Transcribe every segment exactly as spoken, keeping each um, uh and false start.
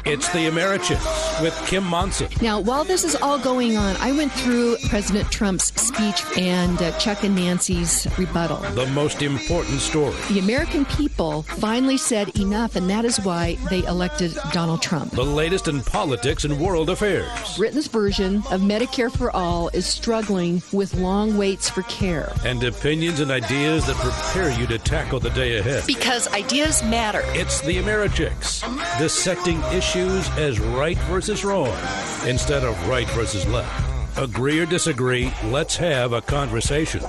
It's the Americhicks with Kim Monson. Now, while this is all going on, I went through President Trump's speech and uh, Chuck and Nancy's rebuttal. The most important story. The American people finally said enough, and that is why they elected Donald Trump. The latest in politics and world affairs. Britain's version of Medicare for All is struggling with long waits for care. And opinions and ideas that prepare you to tackle the day ahead. Because ideas matter. It's the Americhicks, dissecting issues as right versus wrong instead of right versus left. Agree or disagree, let's have a conversation.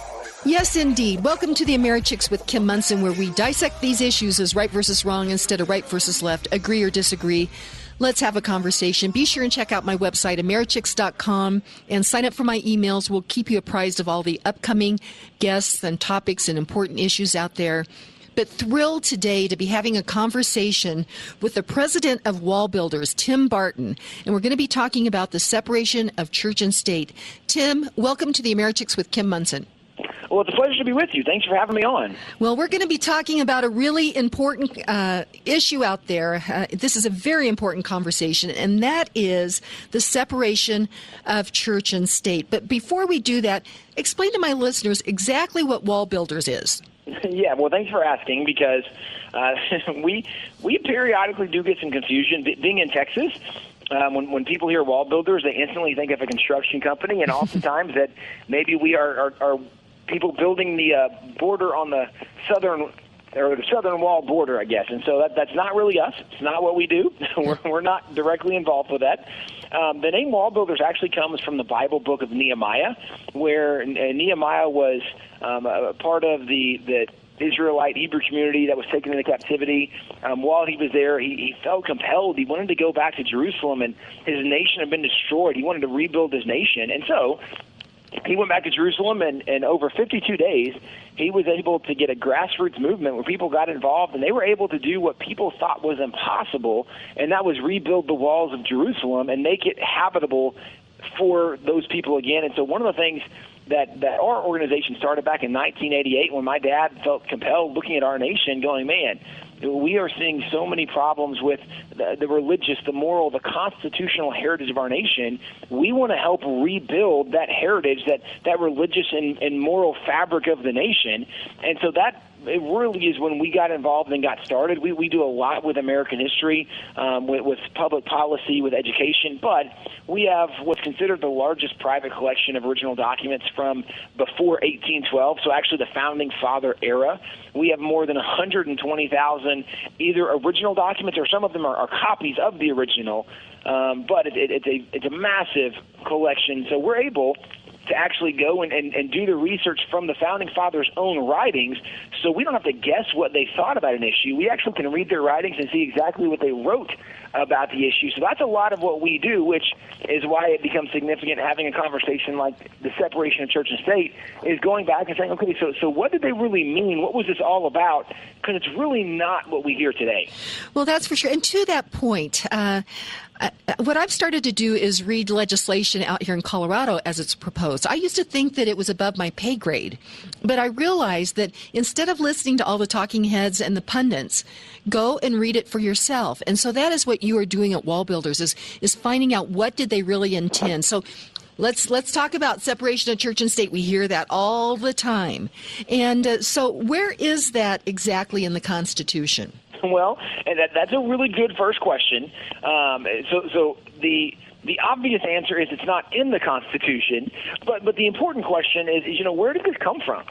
Yes, indeed. Welcome to the Americhicks with Kim Monson, where we dissect these issues as right versus wrong instead of right versus left. Agree or disagree. Let's have a conversation. Be sure and check out my website, Americhicks dot com, and sign up for my emails. We'll keep you apprised of all the upcoming guests and topics and important issues out there. But thrilled today to be having a conversation with the president of Wall Builders, Tim Barton. And we're going to be talking about the separation of church and state. Tim, welcome to the Americhicks with Kim Monson. Well, it's a pleasure to be with you. Thanks for having me on. Well, we're going to be talking about a really important uh, issue out there. Uh, this is a very important conversation, and that is the separation of church and state. But before we do that, explain to my listeners exactly what Wall Builders is. Yeah, well, thanks for asking, because uh, we we periodically do get some confusion. Being in Texas, um, when, when people hear Wall Builders, they instantly think of a construction company, and oftentimes that maybe we are, are, are people building the uh, border on the southern or the southern wall border, I guess. And so that, that's not really us. It's not what we do. we're, we're not directly involved with that. Um, the name Wall Builders actually comes from the Bible book of Nehemiah, where uh, Nehemiah was um, a part of the, the Israelite Hebrew community that was taken into captivity. Um, while he was there, he, he felt compelled. He wanted to go back to Jerusalem, and his nation had been destroyed. He wanted to rebuild his nation. And so he went back to Jerusalem, and, and over fifty-two days, he was able to get a grassroots movement where people got involved, and they were able to do what people thought was impossible, and that was rebuild the walls of Jerusalem and make it habitable for those people again. And so one of the things that, that our organization started back in nineteen eighty-eight, when my dad felt compelled looking at our nation going, man, we are seeing so many problems with the, the religious, the moral, the constitutional heritage of our nation. We want to help rebuild that heritage, that, that religious and, and moral fabric of the nation. And so that it really is when we got involved and got started. We, we do a lot with American history, um, with, with public policy, with education, but we have what's considered the largest private collection of original documents from before eighteen twelve, so actually the Founding Father era. We have more than one hundred twenty thousand either original documents, or some of them are, are copies of the original, um, but it, it, it's, a, it's a massive collection, so we're able to actually go and, and, and do the research from the Founding Fathers' own writings, so we don't have to guess what they thought about an issue. We actually can read their writings and see exactly what they wrote about the issue. So that's a lot of what we do, which is why it becomes significant having a conversation like the separation of church and state, is going back and saying, okay, so so what did they really mean? What was this all about? Because it's really not what we hear today. Well, that's for sure. And to that point, uh, Uh, what I've started to do is read legislation out here in Colorado as it's proposed. I used to think that it was above my pay grade, but I realized that instead of listening to all the talking heads and the pundits, go and read it for yourself. And so that is what you are doing at Wall Builders, is is finding out what did they really intend. So let's let's talk about separation of church and state. We hear that all the time. And uh, so where is that exactly in the Constitution? Well, and that, that's a really good first question. Um, so, so the the obvious answer is it's not in the Constitution. But but the important question is, is you know, where did this come from?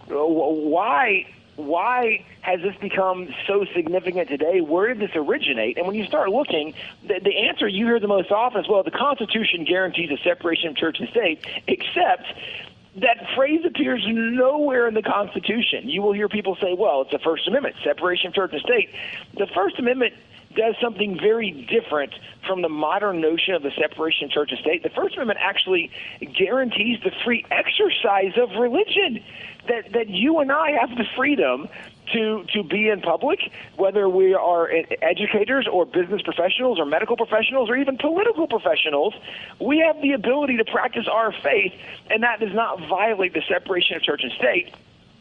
Why why has this become so significant today? Where did this originate? And when you start looking, the, the answer you hear the most often is, well, the Constitution guarantees a separation of church and state, except that phrase appears nowhere in the Constitution. You will hear people say, well, it's the First Amendment, separation of church and state. The First Amendment does something very different from the modern notion of the separation of church and state. The First Amendment actually guarantees the free exercise of religion, that, that you and I have the freedom to to be in public, whether we are educators or business professionals or medical professionals or even political professionals. We have the ability to practice our faith, and that does not violate the separation of church and state.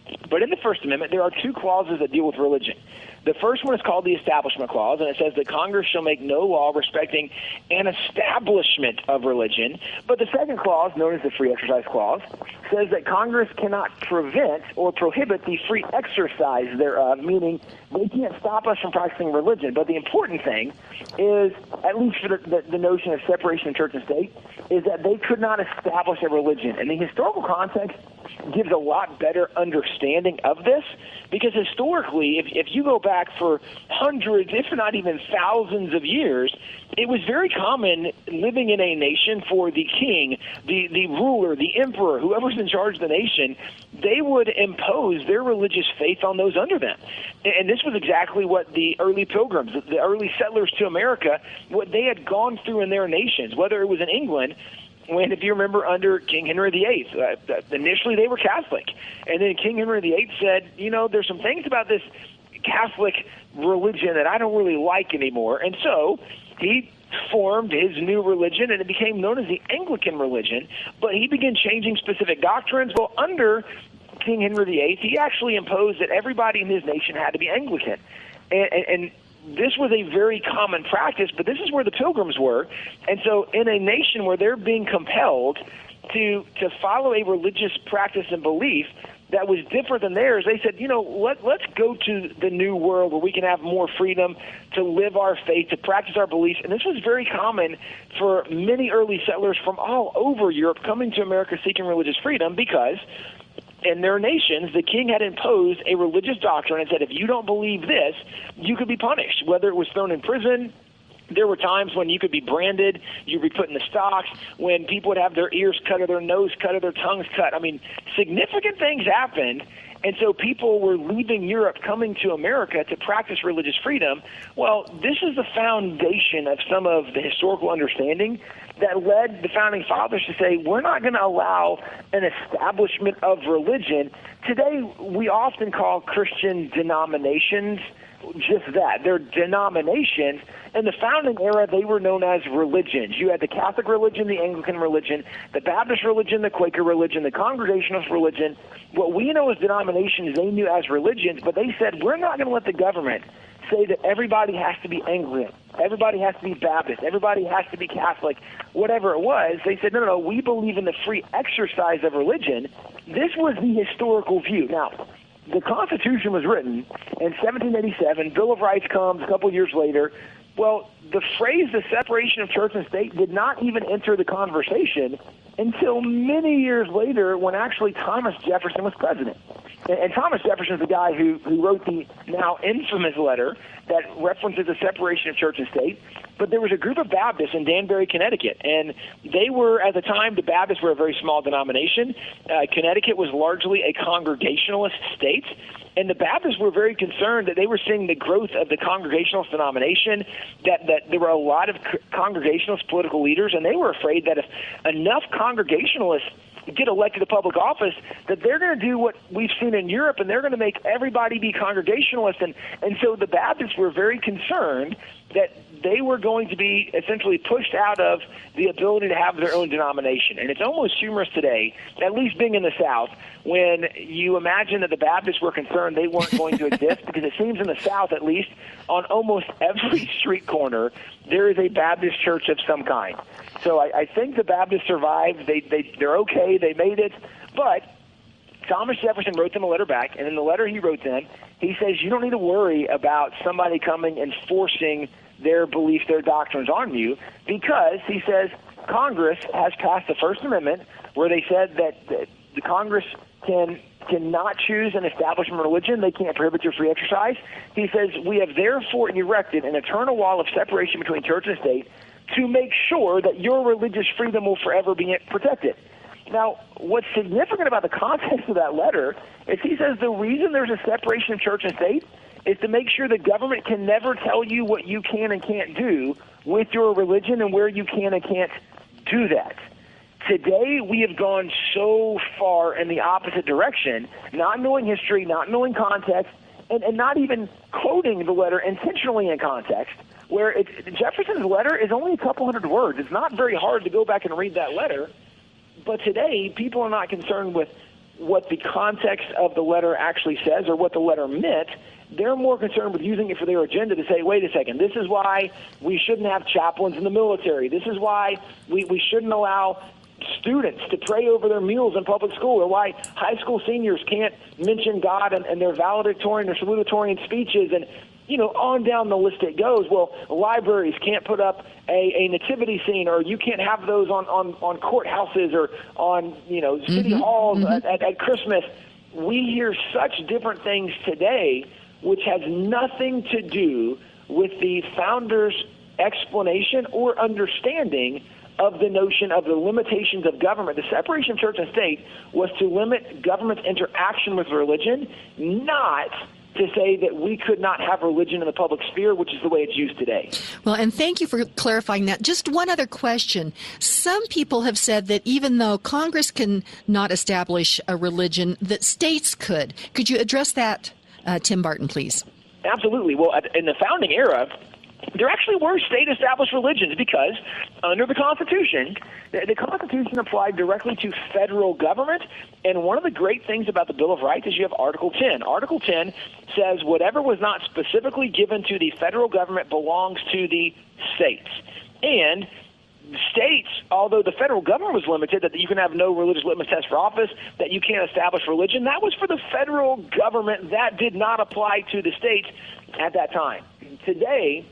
But in the First Amendment, there are two clauses that deal with religion. The first one is called the Establishment Clause, and it says that Congress shall make no law respecting an establishment of religion. But the second clause, known as the Free Exercise Clause, says that Congress cannot prevent or prohibit the free exercise thereof, meaning they can't stop us from practicing religion. But the important thing is, at least for the, the, the notion of separation of church and state, is that they could not establish a religion. And the historical context gives a lot better understanding of this, because historically, if, if you go back for hundreds, if not even thousands of years, it was very common living in a nation for the king, the, the ruler, the emperor, whoever's in charge of the nation, they would impose their religious faith on those under them. And this was exactly what the early pilgrims, the early settlers to America, what they had gone through in their nations, whether it was in England, when, if you remember, under King Henry the Eighth, uh, initially they were Catholic. And then King Henry the Eighth said, you know, there's some things about this Catholic religion that I don't really like anymore. And so he formed his new religion, and it became known as the Anglican religion. But he began changing specific doctrines. Well, under King Henry the Eighth, he actually imposed that everybody in his nation had to be Anglican. And, and, and this was a very common practice, but this is where the pilgrims were. And so in a nation where they're being compelled to to follow a religious practice and belief that was different than theirs, they said, you know, let, let's go to the new world where we can have more freedom to live our faith, to practice our beliefs. And this was very common for many early settlers from all over Europe coming to America seeking religious freedom, because in their nations, the king had imposed a religious doctrine and said, if you don't believe this, you could be punished, whether it was thrown in prison. There were times when you could be branded, you'd be put in the stocks, when people would have their ears cut or their nose cut or their tongues cut. I mean, significant things happened. And so people were leaving Europe, coming to America to practice religious freedom. Well, this is the foundation of some of the historical understanding that led the Founding Fathers to say, we're not going to allow an establishment of religion. Today, we often call Christian denominations just that. They're denominations. In the founding era, they were known as religions. You had the Catholic religion, the Anglican religion, the Baptist religion, the Quaker religion, the Congregationalist religion. What we know as denominations, they knew as religions, but they said, we're not going to let the government say that everybody has to be Anglican, everybody has to be Baptist, everybody has to be Catholic, whatever it was. They said, no, no, no, we believe in the free exercise of religion. This was the historical view. Now, the Constitution was written in seventeen eighty-seven. Bill of Rights comes a couple years later. Well, the phrase the separation of church and state did not even enter the conversation until many years later, when actually Thomas Jefferson was president. And, and Thomas Jefferson is the guy who, who wrote the now infamous letter that references the separation of church and state. But there was a group of Baptists in Danbury, Connecticut, and they were, at the time, the Baptists were a very small denomination. Uh, Connecticut was largely a Congregationalist state, and the Baptists were very concerned that they were seeing the growth of the Congregationalist denomination, that, that there were a lot of Congregationalist political leaders, and they were afraid that if enough Congregationalists get elected to public office, that they're going to do what we've seen in Europe, and they're going to make everybody be Congregationalist. And, and so the Baptists were very concerned that they were going to be essentially pushed out of the ability to have their own denomination. And it's almost humorous today, at least being in the South, when you imagine that the Baptists were concerned they weren't going to exist, because it seems in the South, at least, on almost every street corner, there is a Baptist church of some kind. So I, I think the Baptists survived. They, they, they're okay. They made it. But Thomas Jefferson wrote them a letter back, and in the letter he wrote them, he says, you don't need to worry about somebody coming and forcing their beliefs, their doctrines on you, because, he says, Congress has passed the First Amendment, where they said that the, the Congress can cannot choose an establishment religion. They can't prohibit your free exercise. He says, we have therefore erected an eternal wall of separation between church and state to make sure that your religious freedom will forever be protected. Now, what's significant about the context of that letter is he says the reason there's a separation of church and state is to make sure the government can never tell you what you can and can't do with your religion and where you can and can't do that. Today, we have gone so far in the opposite direction, not knowing history, not knowing context, and, and not even quoting the letter intentionally in context, where it, Jefferson's letter is only a couple hundred words. It's not very hard to go back and read that letter. But today, people are not concerned with what the context of the letter actually says or what the letter meant. They're more concerned with using it for their agenda to say, wait a second, this is why we shouldn't have chaplains in the military. This is why we, we shouldn't allow students to pray over their meals in public school, or why high school seniors can't mention God and, and their valedictorian or salutatorian speeches, and, you know, on down the list it goes. Well, libraries can't put up a, a nativity scene, or you can't have those on, on, on courthouses or on, you know, city mm-hmm. halls mm-hmm. At, at, at Christmas. We hear such different things today which has nothing to do with the founders' explanation or understanding of the notion of the limitations of government. The separation of church and state was to limit government's interaction with religion, not to say that we could not have religion in the public sphere, which is the way it's used today. Well, and thank you for clarifying that. Just one other question. Some people have said that even though Congress can not establish a religion, that states could. Could you address that, uh, Tim Barton, please? Absolutely. Well, in the founding era, there actually were state-established religions because under the Constitution, the, the Constitution applied directly to federal government. And one of the great things about the Bill of Rights is you have Article ten. Article ten says whatever was not specifically given to the federal government belongs to the states. And states, although the federal government was limited, that you can have no religious litmus test for office, that you can't establish religion, that was for the federal government. That did not apply to the states at that time. Today,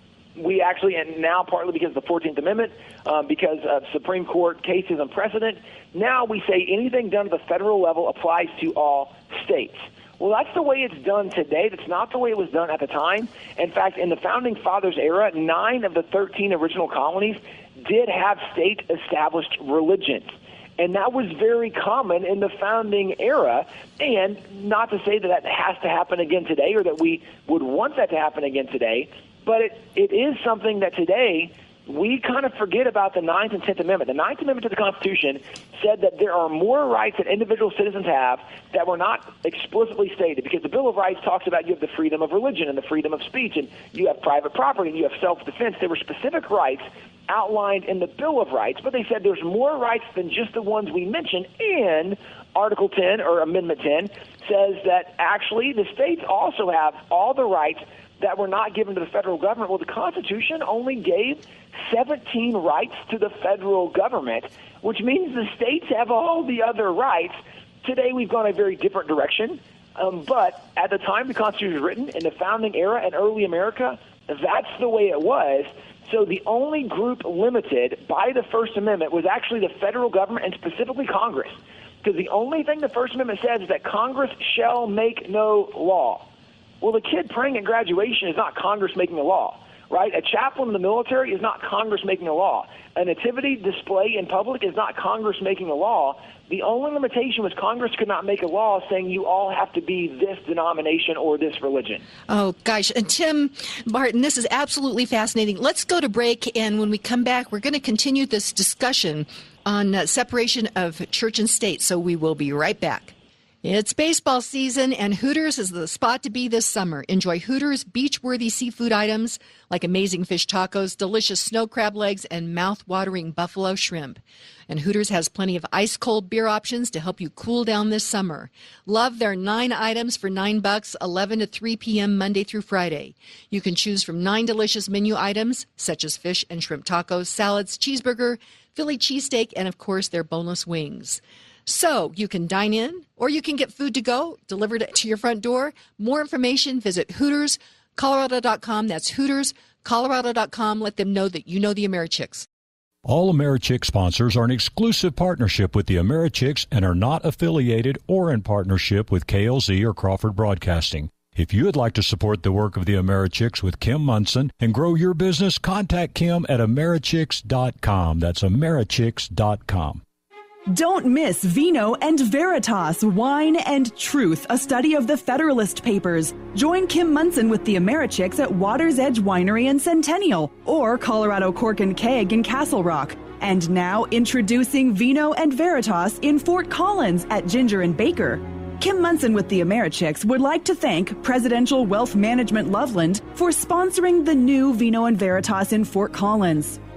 we actually, and now partly because of the fourteenth Amendment, um, because of Supreme Court cases and precedent, now we say anything done at the federal level applies to all states. Well, that's the way it's done today. That's not the way it was done at the time. In fact, in the Founding Fathers era, nine of the thirteen original colonies did have state-established religions. And that was very common in the founding era. And not to say that that has to happen again today or that we would want that to happen again today, but it, it is something that today we kind of forget about the Ninth and Tenth Amendment. The Ninth Amendment to the Constitution said that there are more rights that individual citizens have that were not explicitly stated, because the Bill of Rights talks about you have the freedom of religion and the freedom of speech, and you have private property, and you have self-defense. There were specific rights outlined in the Bill of Rights, but they said there's more rights than just the ones we mentioned, and Article ten, or Amendment ten, says that actually the states also have all the rights that were not given to the federal government. Well, the Constitution only gave seventeen rights to the federal government, which means the states have all the other rights. Today we've gone a very different direction, um, but at the time the Constitution was written, in the founding era and early America, that's the way it was. So the only group limited by the First Amendment was actually the federal government, and specifically Congress, because the only thing the First Amendment says is that Congress shall make no law. Well, the kid praying at graduation is not Congress making a law, right? A chaplain in the military is not Congress making a law. A nativity display in public is not Congress making a law. The only limitation was Congress could not make a law saying you all have to be this denomination or this religion. Oh, gosh. And Tim Barton, this is absolutely fascinating. Let's go to break, and when we come back, we're going to continue this discussion on uh, separation of church and state, so we will be right back. It's baseball season, and Hooters is the spot to be this summer. Enjoy Hooters beach-worthy seafood items like amazing fish tacos, delicious snow crab legs, and mouth-watering buffalo shrimp. And Hooters has plenty of ice-cold beer options to help you cool down this summer. Love their nine items for nine bucks, eleven to three p.m. Monday through Friday. You can choose from nine delicious menu items, such as fish and shrimp tacos, salads, cheeseburger, Philly cheesesteak, and, of course, their boneless wings. So you can dine in, or you can get food to go delivered to your front door. More information, visit Hooters Colorado dot com. That's Hooters Colorado dot com. Let them know that you know the AmeriChicks. All AmeriChicks sponsors are in exclusive partnership with the AmeriChicks and are not affiliated or in partnership with K L Z or Crawford Broadcasting. If you would like to support the work of the AmeriChicks with Kim Munson and grow your business, contact Kim at Americhicks dot com. That's Americhicks dot com. Don't miss Vino and Veritas, Wine and Truth, a study of the Federalist Papers. Join Kim Munson with the AmeriChicks at Water's Edge Winery in Centennial or Colorado Cork and Keg in Castle Rock. And now introducing Vino and Veritas in Fort Collins at Ginger and Baker. Kim Munson with the AmeriChicks would like to thank Presidential Wealth Management Loveland for sponsoring the new Vino and Veritas in Fort Collins.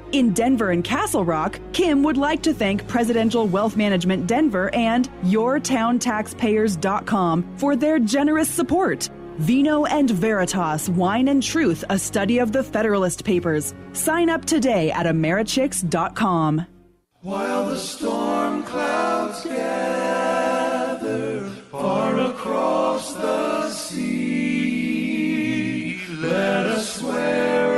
In Denver and Castle Rock, Kim would like to thank Presidential Wealth Management Denver and your town taxpayers dot com for their generous support. Vino and Veritas, Wine and Truth, a study of the Federalist Papers. Sign up today at Americhicks dot com. While the storm clouds gather far across the sea, let us swear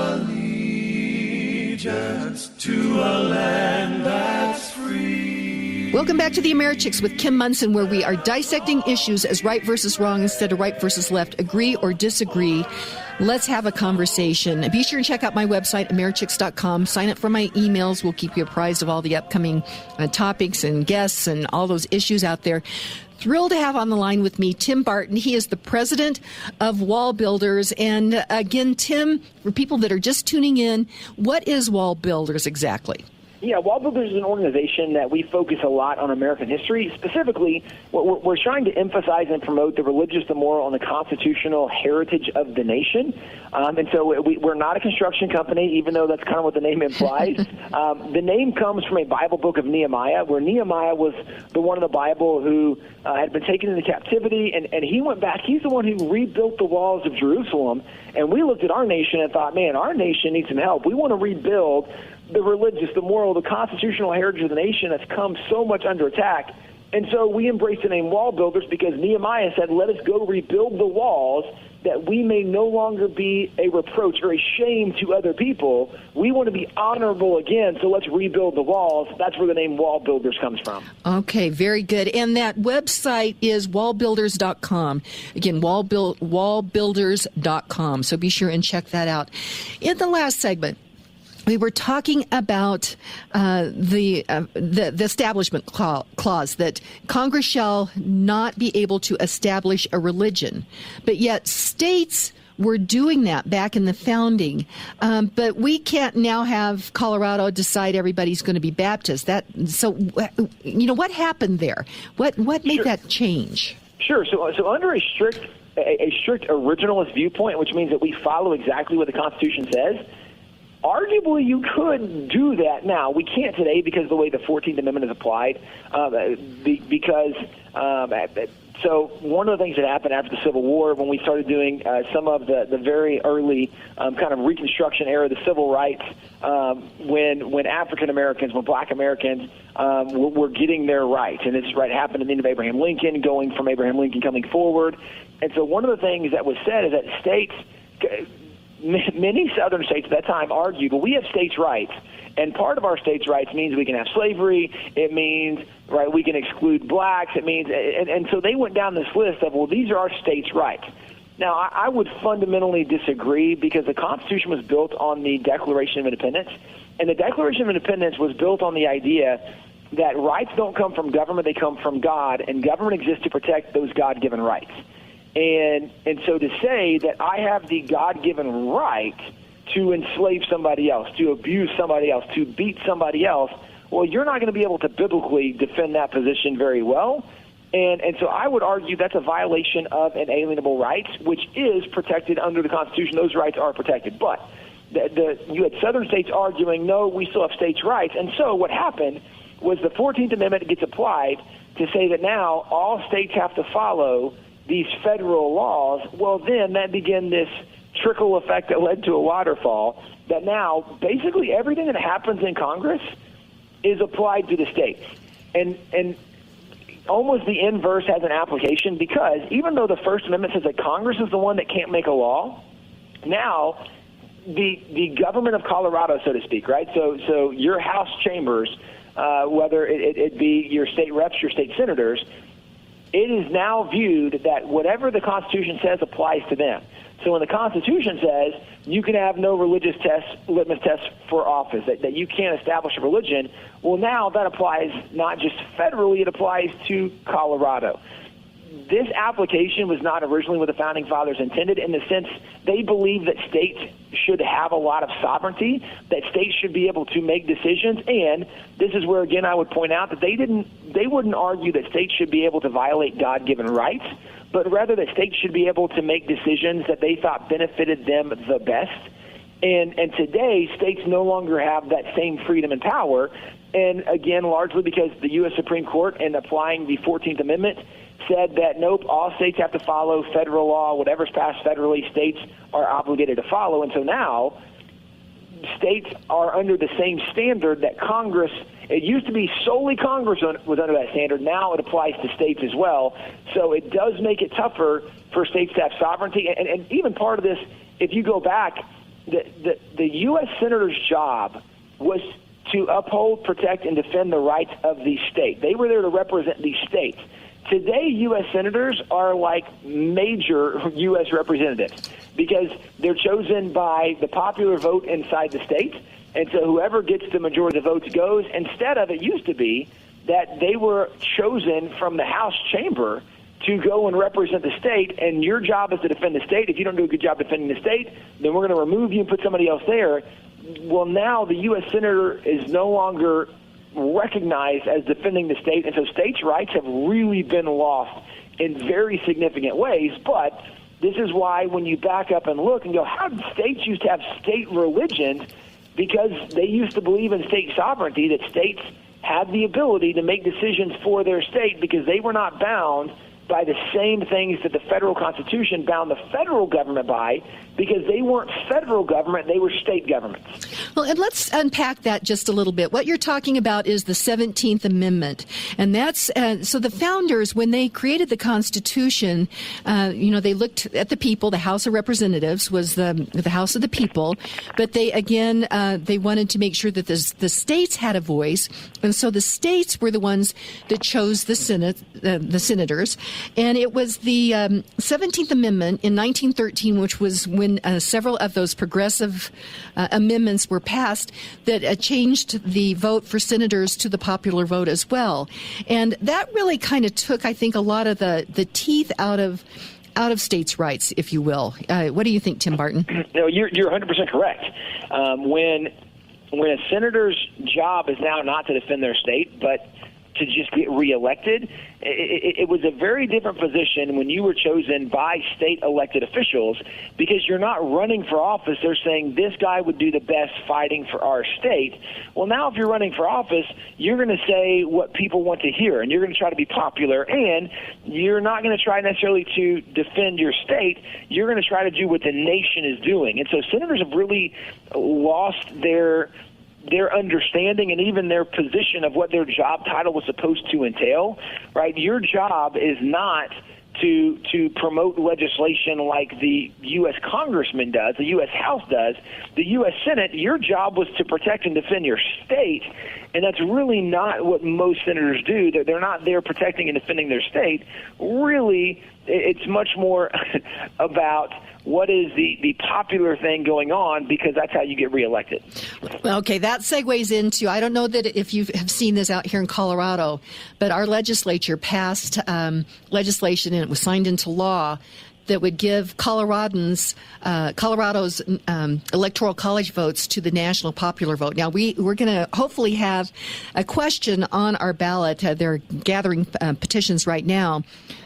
allegiance to a land that's free. Welcome back to the Americhicks with Kim Monson, where we are dissecting issues as right versus wrong instead of right versus left, agree or disagree. Let's have a conversation. Be sure and check out my website, Americhicks dot com. Sign up for my emails. We'll keep you apprised of all the upcoming uh, topics and guests and all those issues out there. Thrilled to have on the line with me Tim Barton. He is the president of Wall Builders. And uh, again, Tim, for people that are just tuning in, what is Wall Builders exactly? Yeah, Wall Builders is an organization that we focus a lot on American history. Specifically, we're, we're trying to emphasize and promote the religious, the moral, and the constitutional heritage of the nation. Um, and so we, we're not a construction company, even though that's kind of what the name implies. um, the name comes from a Bible book of Nehemiah, where Nehemiah was the one in the Bible who uh, had been taken into captivity, and, and he went back. He's the one who rebuilt the walls of Jerusalem. And we looked at our nation and thought, man, our nation needs some help. We want to rebuild the religious, the moral, the constitutional heritage of the nation that's come so much under attack. And so we embraced the name Wall Builders because Nehemiah said, let us go rebuild the walls that we may no longer be a reproach or a shame to other people. We want to be honorable again, so let's rebuild the walls. That's where the name Wall Builders comes from. Okay, very good. And that website is wall builders dot com. Again, wall build, wall builders dot com. So be sure and check that out. In the last segment, we were talking about uh, the, uh, the the establishment clause, that Congress shall not be able to establish a religion, but yet states were doing that back in the founding. Um, but we can't now have Colorado decide everybody's going to be Baptist. That so you know what happened there? What what made Sure. that change? Sure. So so under a strict a, a strict originalist viewpoint, which means that we follow exactly what the Constitution says, arguably, you could do that now. We can't today because of the way the fourteenth Amendment is applied. Uh, be, because um, so one of the things that happened after the Civil War, when we started doing uh, some of the, the very early um, kind of Reconstruction era, the civil rights, um, when when African Americans, when Black Americans um, were, were getting their rights, and this right happened at the end of Abraham Lincoln, going from Abraham Lincoln coming forward. And so one of the things that was said is that states, many southern states at that time argued, well, we have states' rights, and part of our states' rights means we can have slavery. It means, right, we can exclude blacks. It means, and, and so they went down this list of, well, these are our states' rights. Now, I, I would fundamentally disagree because the Constitution was built on the Declaration of Independence, and the Declaration of Independence was built on the idea that rights don't come from government, they come from God, and government exists to protect those God-given rights. And and so to say that I have the God-given right to enslave somebody else, to abuse somebody else, to beat somebody else, well, you're not going to be able to biblically defend that position very well. And and so I would argue that's a violation of inalienable rights, which is protected under the Constitution. Those rights are protected. But the, the, you had southern states arguing, no, we still have states' rights. And so what happened was the fourteenth Amendment gets applied to say that now all states have to follow these federal laws. Well, then that began this trickle effect that led to a waterfall, that now basically everything that happens in Congress is applied to the states. And and almost the inverse has an application, because even though the First Amendment says that Congress is the one that can't make a law, now the the government of Colorado, so to speak, right? So so your House chambers, uh, whether it, it, it be your state reps, your state senators, it is now viewed that whatever the Constitution says applies to them. So when the Constitution says you can have no religious tests, litmus tests for office, that, that you can't establish a religion, well, now that applies not just federally, it applies to Colorado. This application was not originally what the Founding Fathers intended, in the sense they believe that states should have a lot of sovereignty, that states should be able to make decisions, and this is where, again, I would point out that they didn't, they wouldn't argue that states should be able to violate God-given rights, but rather that states should be able to make decisions that they thought benefited them the best. And and today, states no longer have that same freedom and power. And again, largely because the U S Supreme Court, in applying the fourteenth Amendment, said that, nope, all states have to follow federal law. Whatever's passed federally, states are obligated to follow. And so now states are under the same standard that Congress, it used to be solely Congress was under that standard. Now it applies to states as well. So it does make it tougher for states to have sovereignty. And, and even part of this, if you go back, the, the, the U S Senator's job was to uphold, protect, and defend the rights of the state. They were there to represent the states. Today, U S Senators are like major U S representatives because they're chosen by the popular vote inside the state. And so whoever gets the majority of the votes goes. Instead of, it used to be that they were chosen from the House chamber to go and represent the state, and your job is to defend the state. If you don't do a good job defending the state, then we're going to remove you and put somebody else there. Well, now the U S Senator is no longer recognized as defending the state, and so states' rights have really been lost in very significant ways. But this is why when you back up and look and go, how did states used to have state religions? Because they used to believe in state sovereignty, that states had the ability to make decisions for their state because they were not bound by the same things that the federal Constitution bound the federal government by, because they weren't federal government, they were state governments. Well, and let's unpack that just a little bit. What you're talking about is the seventeenth Amendment. And that's, uh, so the founders, when they created the Constitution, uh, you know, they looked at the people. The House of Representatives was the, the House of the people. But they, again, uh, they wanted to make sure that the, the states had a voice. And so the states were the ones that chose the Senate, uh, the senators. And it was the um, seventeenth Amendment in nineteen thirteen, which was when uh, several of those progressive uh, amendments were passed, that uh, changed the vote for senators to the popular vote as well. And that really kind of took, I think, a lot of the, the teeth out of out of states' rights, if you will. Uh, what do you think, Tim Barton? No, you're, you're one hundred percent correct. Um, when when a senator's job is now not to defend their state, but to just get reelected, it, it, it was a very different position when you were chosen by state elected officials, because you're not running for office. They're saying this guy would do the best fighting for our state. Well, now if you're running for office, you're going to say what people want to hear, and you're going to try to be popular, and you're not going to try necessarily to defend your state. You're going to try to do what the nation is doing. And so senators have really lost their their understanding and even their position of what their job title was supposed to entail, right? Your job is not to to promote legislation like the U S Congressman does, the U S House does. The U S Senate, your job was to protect and defend your state, and that's really not what most senators do. They're, they're not there protecting and defending their state. Really, it's much more about what is the, the popular thing going on, because that's how you get reelected. Okay, that segues into, I don't know that if you have seen this out here in Colorado, but our legislature passed um, legislation, and it was signed into law, that would give Coloradans, uh, Colorado's um, electoral college votes to the national popular vote. Now, we, we're going to hopefully have a question on our ballot. Uh, they're gathering uh, petitions right now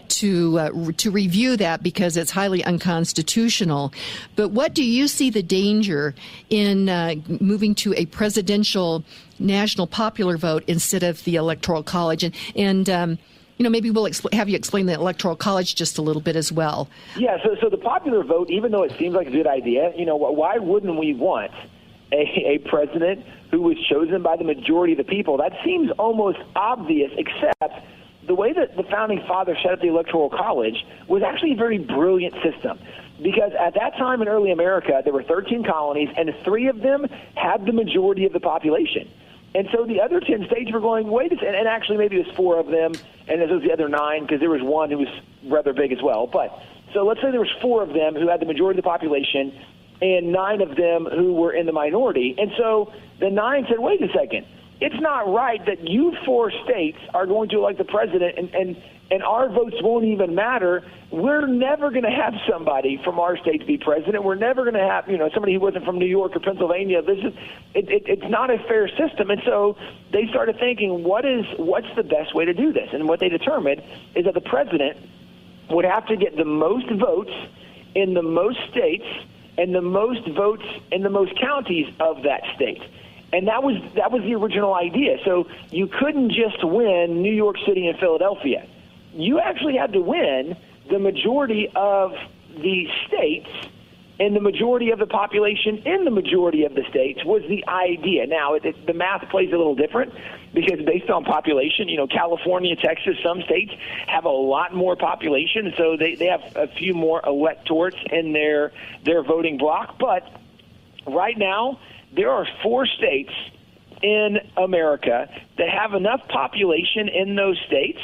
to uh, re- to review that, because it's highly unconstitutional. But what do you see the danger in uh, moving to a presidential national popular vote instead of the electoral college? And, and um, you know, maybe we'll expl- have you explain the electoral college just a little bit as well. Yeah, so so the popular vote, even though it seems like a good idea, you know, why wouldn't we want a, a president who was chosen by the majority of the people? That seems almost obvious, except the way that the Founding Fathers set up the Electoral College was actually a very brilliant system. Because at that time in early America, there were thirteen colonies, and three of them had the majority of the population. And so the other ten states were going, wait a second, and actually maybe it was four of them, and there was the other nine, because there was one who was rather big as well. But so let's say there was four of them who had the majority of the population, and nine of them who were in the minority. And so the nine said, wait a second, it's not right that you four states are going to elect the president, and, and, and our votes won't even matter. We're never going to have somebody from our state to be president. We're never going to have, you know, somebody who wasn't from New York or Pennsylvania. This is it, it, it's not a fair system. And so they started thinking, what is what's the best way to do this? And what they determined is that the president would have to get the most votes in the most states and the most votes in the most counties of that state. And that was that was the original idea. So you couldn't just win New York City and Philadelphia. You actually had to win the majority of the states and the majority of the population in the majority of the states was the idea. Now, it, it, the math plays a little different because based on population, you know, California, Texas, some states have a lot more population, so they, they have a few more electors in their their voting block. But right now, there are four states in America that have enough population in those states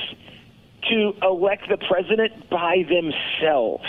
to elect the president by themselves.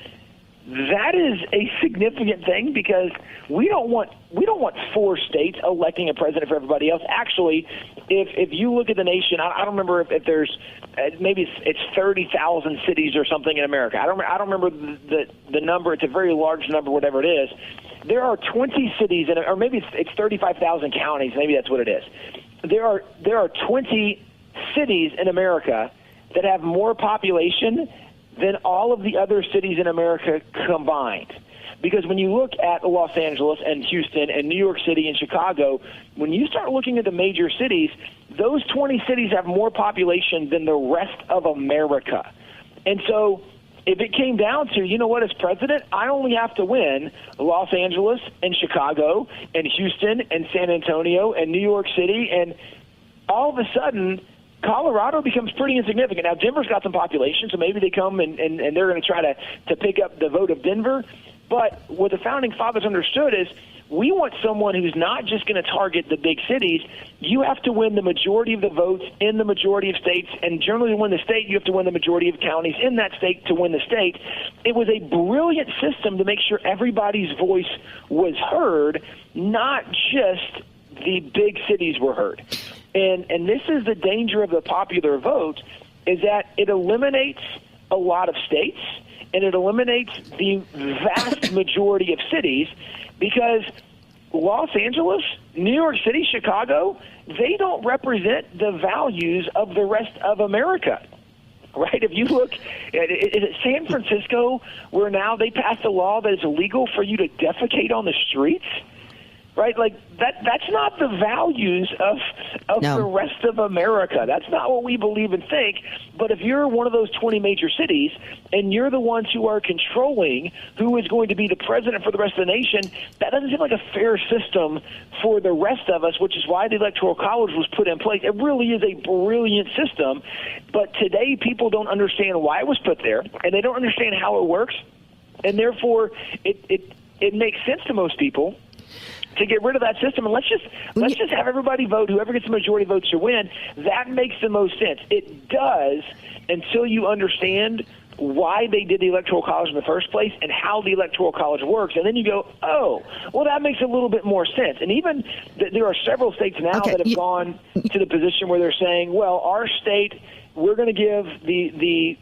That is a significant thing because we don't want we don't want four states electing a president for everybody else. Actually, if if you look at the nation, I, I don't remember if, if there's uh, maybe it's, it's thirty thousand cities or something in America. I don't I don't remember the, the the number. It's a very large number, whatever it is. There are twenty cities, in, or maybe it's, it's thirty-five thousand counties. Maybe that's what it is. There are there are twenty cities in America that have more population than all of the other cities in America combined. Because when you look at Los Angeles and Houston and New York City and Chicago, when you start looking at the major cities, those twenty cities have more population than the rest of America. And so if it came down to, you know what, as president, I only have to win Los Angeles and Chicago and Houston and San Antonio and New York City, and all of a sudden Colorado becomes pretty insignificant. Now, Denver's got some population, so maybe they come and, and, and they're going to try to, to pick up the vote of Denver. But what the Founding Fathers understood is we want someone who's not just going to target the big cities. You have to win the majority of the votes in the majority of states, and generally to win the state, you have to win the majority of counties in that state to win the state. It was a brilliant system to make sure everybody's voice was heard, not just the big cities were heard. And and this is the danger of the popular vote, is that it eliminates a lot of states, and it eliminates the vast majority of cities, because Los Angeles, New York City, Chicago, they don't represent the values of the rest of America. Right? If you look, is it San Francisco where now they passed a law that it's illegal for you to defecate on the streets? Right, like that. That's not the values of of no. the rest of America. That's not what we believe and think. But if you're one of those twenty major cities and you're the ones who are controlling who is going to be the president for the rest of the nation, that doesn't seem like a fair system for the rest of us, which is why the Electoral College was put in place. It really is a brilliant system, but today people don't understand why it was put there, and they don't understand how it works, and therefore it it, it makes sense to most people to get rid of that system, and let's just let's just have everybody vote. Whoever gets the majority votes to win. That makes the most sense. It does until you understand why they did the Electoral College in the first place and how the Electoral College works, and then you go, oh, well, that makes a little bit more sense. And even th- there are several states now okay. that have you- gone to the position where they're saying, well, our state, we're going to give the the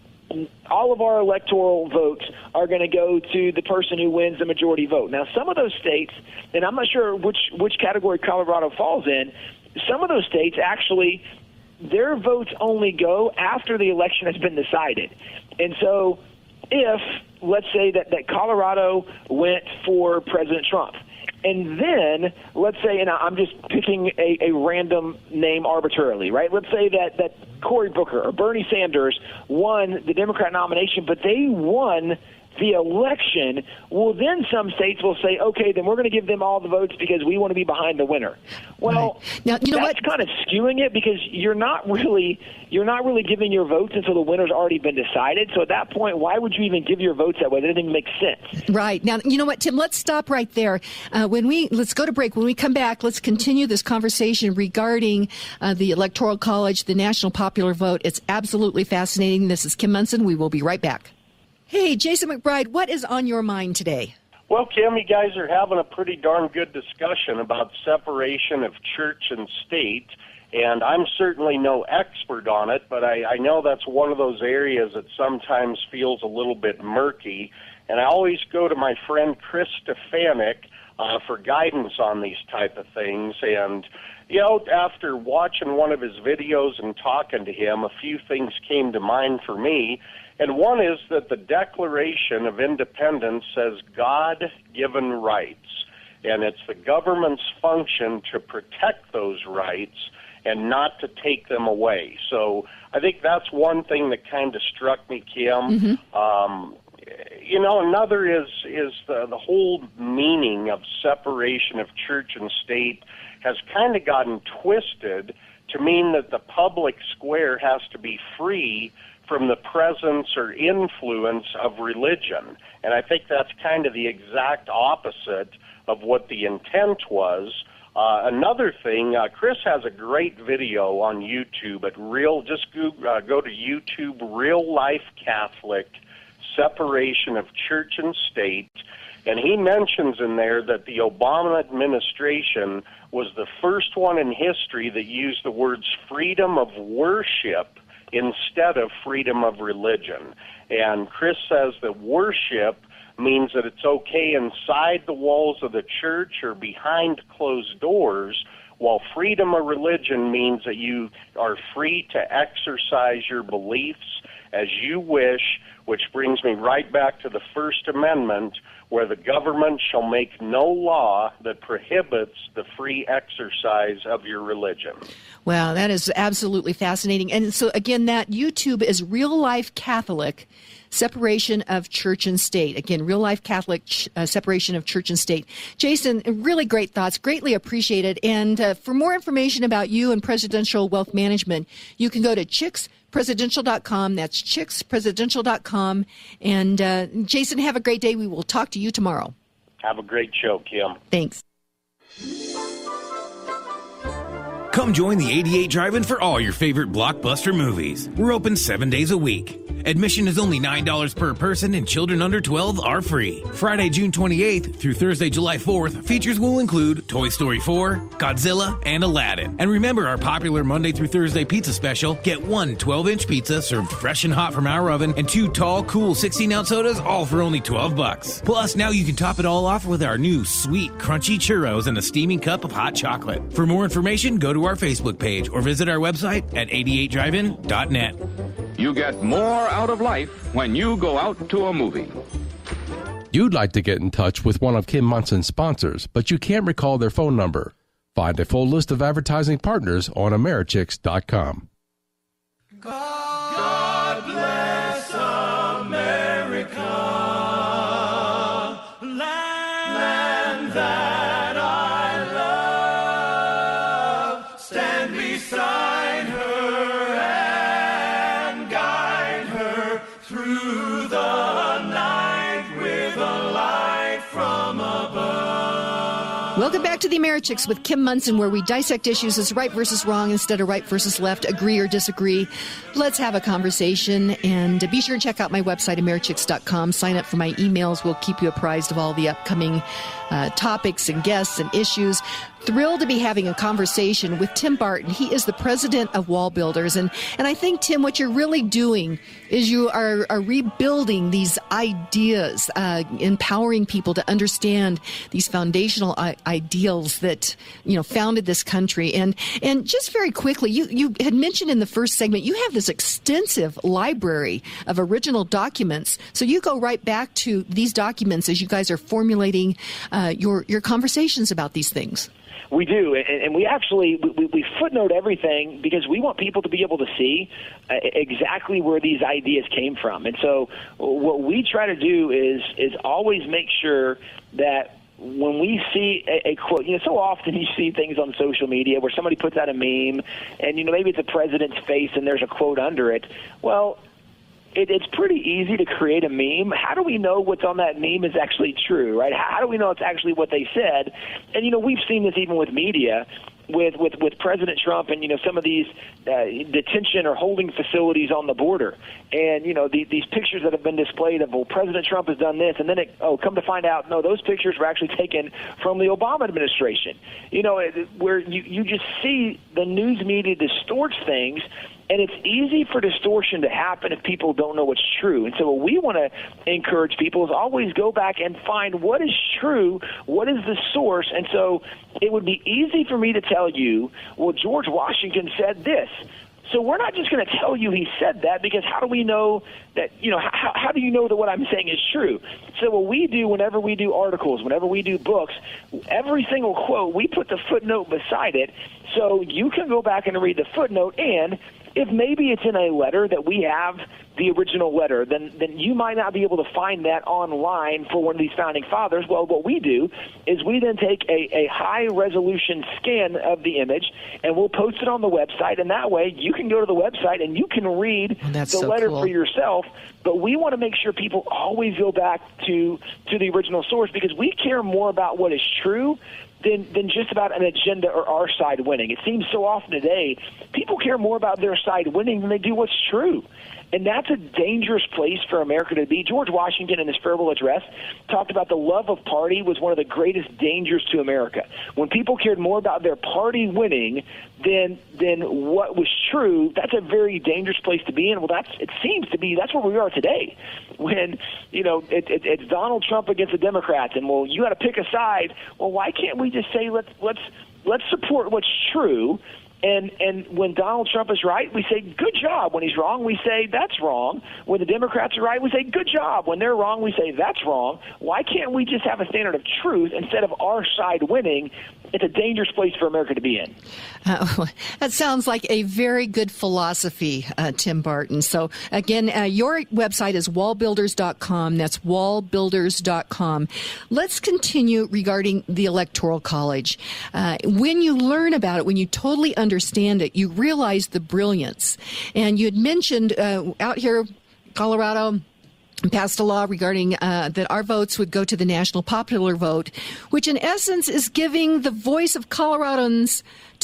all of our electoral votes are going to go to the person who wins the majority vote. Now, some of those states, and I'm not sure which, which category Colorado falls in, some of those states actually, their votes only go after the election has been decided. And so if, let's say that, that Colorado went for President Trump, and then, let's say, and I'm just picking a, a random name arbitrarily, right? Let's say that, that Cory Booker or Bernie Sanders won the Democrat nomination, but they won the election. Well, then some states will say, okay, then we're going to give them all the votes because we want to be behind the winner. Well, right. Now, you know that's what? kind of skewing it, because you're not really you're not really giving your votes until the winner's already been decided. So at that point, why would you even give your votes that way? That doesn't even make sense. Right. Now, you know what, Tim, let's stop right there. Uh, when we let's go to break. When we come back, let's continue this conversation regarding uh, the Electoral College, the national popular vote. It's absolutely fascinating. This is Kim Monson. We will be right back. Hey, Jason McBride, what is on your mind today? Well, Kim, you guys are having a pretty darn good discussion about separation of church and state, and I'm certainly no expert on it, but I, I know that's one of those areas that sometimes feels a little bit murky, and I always go to my friend Chris Stefanik uh, for guidance on these type of things, and, you know, after watching one of his videos and talking to him, a few things came to mind for me. And one is that the Declaration of Independence says God-given rights, and it's the government's function to protect those rights and not to take them away. So I think that's one thing that kind of struck me, Kim. Mm-hmm. Um, you know, another is is the, the whole meaning of separation of church and state has kind of gotten twisted to mean that the public square has to be free from the presence or influence of religion. And I think that's kind of the exact opposite of what the intent was. Uh, another thing, uh, Chris has a great video on YouTube at Real, just go, uh, go to YouTube, Real Life Catholic, Separation of Church and State, and he mentions in there that the Obama administration was the first one in history that used the words freedom of worship instead of freedom of religion. And Chris says that worship means that it's okay inside the walls of the church or behind closed doors, while freedom of religion means that you are free to exercise your beliefs as you wish, which brings me right back to the First Amendment, where the government shall make no law that prohibits the free exercise of your religion. Wow, that is absolutely fascinating. And so, again, that YouTube is Real Life Catholic, Separation of Church and State. Again, Real Life Catholic, uh, Separation of Church and State. Jason, really great thoughts, greatly appreciated. And uh, for more information about you and Presidential Wealth Management, you can go to chicks presidential dot com. That's chicks presidential dot com. And uh, Jason, have a great day. We will talk to you tomorrow. Have a great show, Kim. Thanks. Come join the eighty-eight Drive-In for all your favorite blockbuster movies. We're open seven days a week. Admission is only nine dollars per person, and children under twelve are free. Friday, June twenty-eighth through Thursday, July fourth, features will include Toy Story four, Godzilla, and Aladdin. And remember our popular Monday through Thursday pizza special. Get one twelve-inch pizza served fresh and hot from our oven, and two tall, cool sixteen-ounce sodas, all for only twelve bucks. Plus, now you can top it all off with our new sweet, crunchy churros and a steaming cup of hot chocolate. For more information, go to our Facebook page or visit our website at eighty-eight drive in dot net. You get more out of life when you go out to a movie. You'd like to get in touch with one of Kim Munson's sponsors, but you can't recall their phone number. Find a full list of advertising partners on Americhicks dot com. God bless America, land that I love. Stand beside her and guide her through the night with a light from above. Welcome back to the Americhicks with Kim Munson, where we dissect issues as right versus wrong instead of right versus left, agree or disagree. Let's have a conversation, and be sure and check out my website, Americhicks dot com. Sign up for my emails. We'll keep you apprised of all the upcoming uh, topics and guests and issues. Thrilled to be having a conversation with Tim Barton. He is the president of Wall Builders. And, and I think, Tim, what you're really doing is you are, are rebuilding these ideas, uh, empowering people to understand these foundational I- ideals that, you know, founded this country. And and just very quickly, you, you had mentioned in the first segment, you have this extensive library of original documents. So you go right back to these documents as you guys are formulating uh, your, your conversations about these things. We do, and, and we actually we, we footnote everything because we want people to be able to see uh, exactly where these ideas came from. And so what we try to do is is always make sure that when we see a, a quote, you know, so often you see things on social media where somebody puts out a meme and, you know, maybe it's a president's face and there's a quote under it. Well, It, it's pretty easy to create a meme. How do we know what's on that meme is actually true, right? How do we know it's actually what they said? And, you know, we've seen this even with media, with, with, with President Trump and, you know, some of these uh, detention or holding facilities on the border. And, you know, the, these pictures that have been displayed of, well, President Trump has done this, and then, it, oh, come to find out, no, those pictures were actually taken from the Obama administration. You know, where you, you just see the news media distorts things. And it's easy for distortion to happen if people don't know what's true. And so what we want to encourage people is always go back and find what is true, what is the source. And so it would be easy for me to tell you, well, George Washington said this. So we're not just going to tell you he said that, because how do we know that, you know, how, how do you know that what I'm saying is true? So what we do whenever we do articles, whenever we do books, every single quote, we put the footnote beside it so you can go back and read the footnote, and if maybe it's in a letter that we have the original letter, then then you might not be able to find that online for one of these founding fathers. Well, what we do is we then take a, a high-resolution scan of the image, and we'll post it on the website, and that way you can go to the website and you can read oh, the so letter cool. for yourself. But we want to make sure people always go back to, to the original source, because we care more about what is true than than just about an agenda or our side winning. It seems so often today people care more about their side winning than they do what's true. And that's a dangerous place for America to be. George Washington, in his farewell address, talked about the love of party was one of the greatest dangers to America. When people cared more about their party winning than than what was true, that's a very dangerous place to be in. Well, that's it seems to be that's where we are today. When, you know, it, it, it's Donald Trump against the Democrats, and, well, you got to pick a side. Well, why can't we just say let's let's let's support what's true? And and when Donald Trump is right, we say, good job. When he's wrong, we say, that's wrong. When the Democrats are right, we say, good job. When they're wrong, we say, that's wrong. Why can't we just have a standard of truth instead of our side winning? It's a dangerous place for America to be in. Uh, that sounds like a very good philosophy, uh, Tim Barton. So, again, uh, your website is wall builders dot com. That's wall builders dot com. Let's continue regarding the Electoral College. Uh, when you learn about it, when you totally understand it, you realize the brilliance. And you had mentioned uh, out here, Colorado, passed a law regarding uh, that our votes would go to the national popular vote, which in essence is giving the voice of Coloradans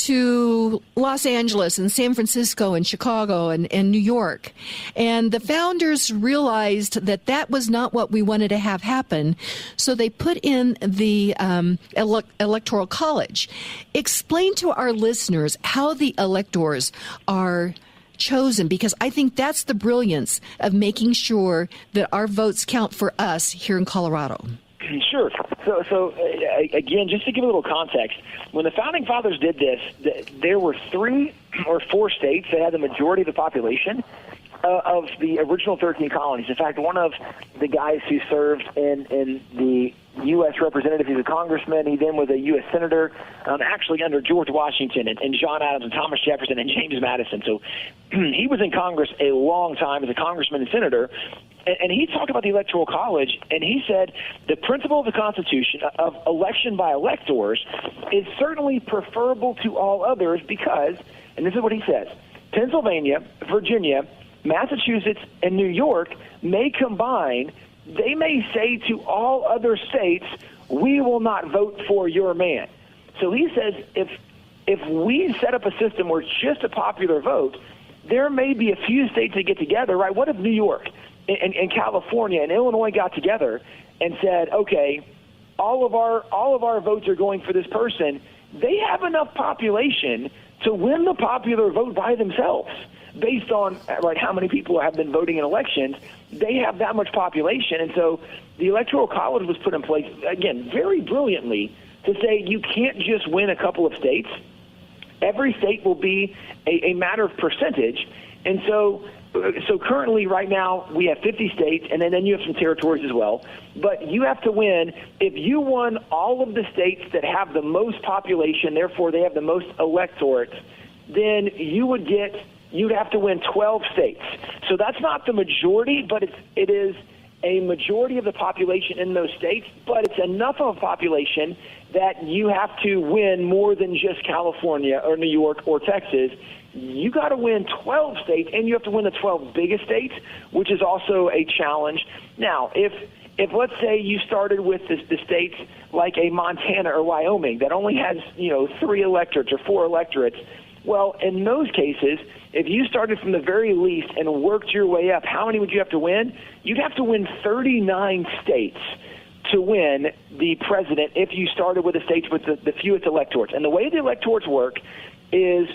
to Los Angeles and San Francisco and Chicago and, and New York. And the founders realized that that was not what we wanted to have happen, so they put in the um, ele- Electoral College. Explain to our listeners how the electors are chosen, because I think that's the brilliance of making sure that our votes count for us here in Colorado. Sure. So, so uh, again, just to give a little context, when the Founding Fathers did this, th- there were three or four states that had the majority of the population uh, of the original thirteen colonies. In fact, one of the guys who served in, in the U S representative, he's a congressman, he then was a U S senator, um, actually under George Washington and, and John Adams and Thomas Jefferson and James Madison. So he was in Congress a long time as a congressman and senator. And, and he talked about the Electoral College, and he said the principle of the Constitution of election by electors is certainly preferable to all others because, and this is what he says, Pennsylvania, Virginia, Massachusetts, and New York may combine. They may say to all other states, we will not vote for your man. So he says if if we set up a system where it's just a popular vote, there may be a few states that get together, right? What if New York and, and California and Illinois got together and said, okay, all of our all of our votes are going for this person. They have enough population to win the popular vote by themselves. Based on right how many people have been voting in elections, they have that much population. And so the Electoral College was put in place, again, very brilliantly, to say you can't just win a couple of states. Every state will be a, a matter of percentage. And so so currently right now we have fifty states, and then, then you have some territories as well. But you have to win. If you won all of the states that have the most population, therefore they have the most electorates, then you would get – you'd have to win twelve states. So that's not the majority, but it's, it is a majority of the population in those states, but it's enough of a population that you have to win more than just California or New York or Texas. You got to win twelve states, and you have to win the twelve biggest states, which is also a challenge. Now, if if let's say you started with the, the states like a Montana or Wyoming that only has, you know, three electorates or four electorates, well, in those cases, if you started from the very least and worked your way up, how many would you have to win? You'd have to win thirty-nine states to win the president if you started with the states with the, the fewest electorates. And the way the electorates work is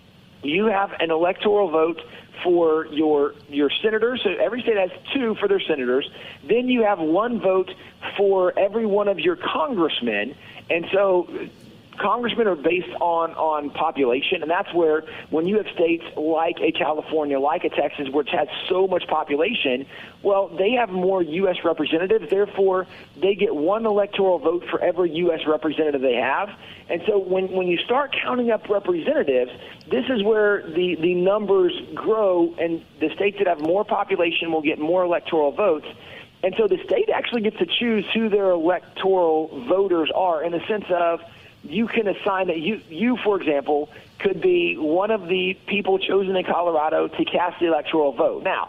you have an electoral vote for your your senators. So every state has two for their senators. Then you have one vote for every one of your congressmen. And so congressmen are based on, on population, and that's where when you have states like a California, like a Texas, which has so much population, well, they have more U S representatives. Therefore, they get one electoral vote for every U S representative they have. And so when, when you start counting up representatives, this is where the, the numbers grow, and the states that have more population will get more electoral votes. And so the state actually gets to choose who their electoral voters are, in the sense of you can assign that you, you, for example, could be one of the people chosen in Colorado to cast the electoral vote. Now,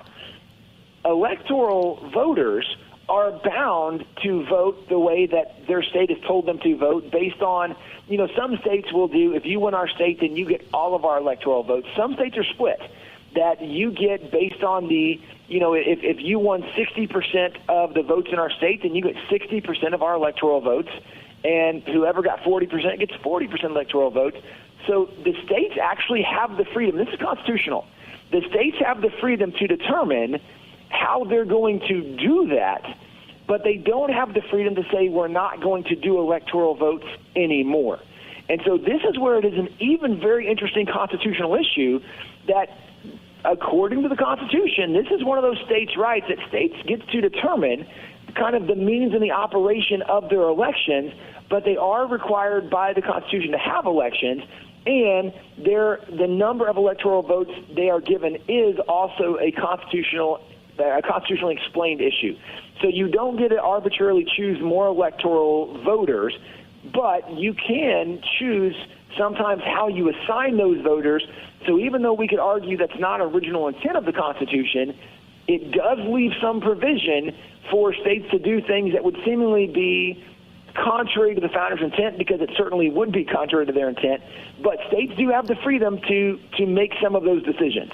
electoral voters are bound to vote the way that their state has told them to vote based on, you know, some states will do, if you win our state, then you get all of our electoral votes. Some states are split, that you get based on the, you know, if, if you won sixty percent of the votes in our state, then you get sixty percent of our electoral votes. And whoever got forty percent gets forty percent electoral votes. So the states actually have the freedom. This is constitutional. The states have the freedom to determine how they're going to do that, but they don't have the freedom to say we're not going to do electoral votes anymore. And so this is where it is an even very interesting constitutional issue that, according to the Constitution, this is one of those states' rights that states get to determine kind of the means and the operation of their elections, but they are required by the Constitution to have elections, and their the number of electoral votes they are given is also a constitutional a constitutionally explained issue. So you don't get to arbitrarily choose more electoral voters, but you can choose sometimes how you assign those voters. So even though we could argue that's not original intent of the Constitution, it does leave some provision for states to do things that would seemingly be contrary to the founders' intent, because it certainly would be contrary to their intent. But states do have the freedom to, to make some of those decisions.